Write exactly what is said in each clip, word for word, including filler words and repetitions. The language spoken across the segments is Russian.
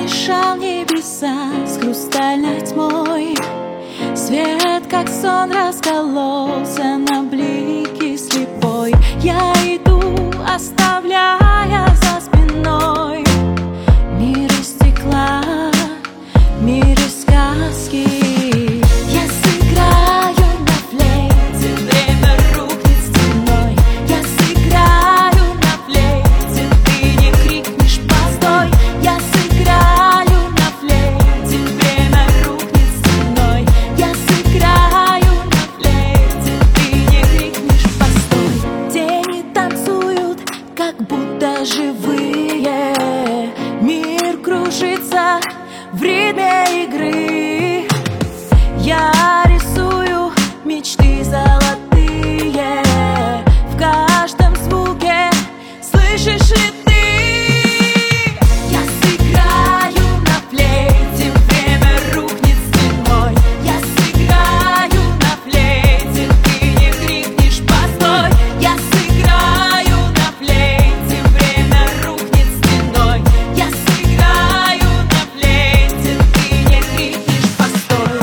смешал небеса с хрустальной тьмой. Свет, как сон, раскололся на блики слепой. Я иду, оставляя за спиной мир из стекла, мир из сказки. Я сыграю на флейте, время рухнет стеной. Я сыграю на флейте, ты не крикнешь постой. Я сыграю на флейте, время рухнет стеной. Я сыграю на флейте, ты не крикнешь постой. Тени танцуют, как будто живые. Мир кружится в ритме игры. Я рисую мечты золотые в каждом звуке. Слышишь ли ты? Я сыграю на флейте, время рухнет стеной. Я сыграю на флейте, ты не крикнешь постой. Я сыграю на флейте, время рухнет стеной. Я сыграю на флейте, ты не крикнешь постой.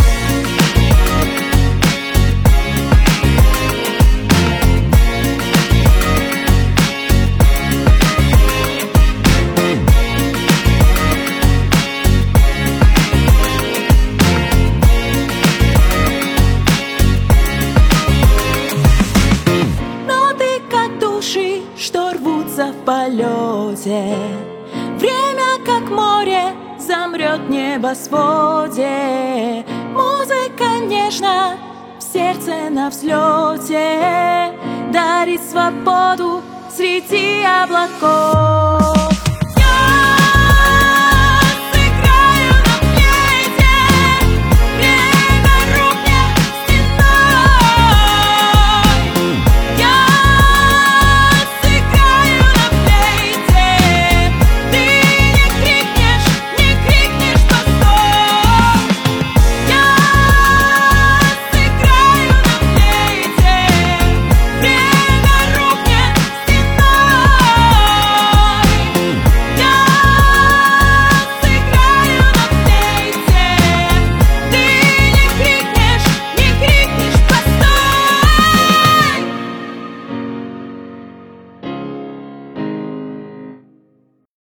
Ноты, как души, что рвутся в полете. Время, как море, замрет в небосводе. Музыка нежно в сердце на взлете, дарит свободу среди облаков.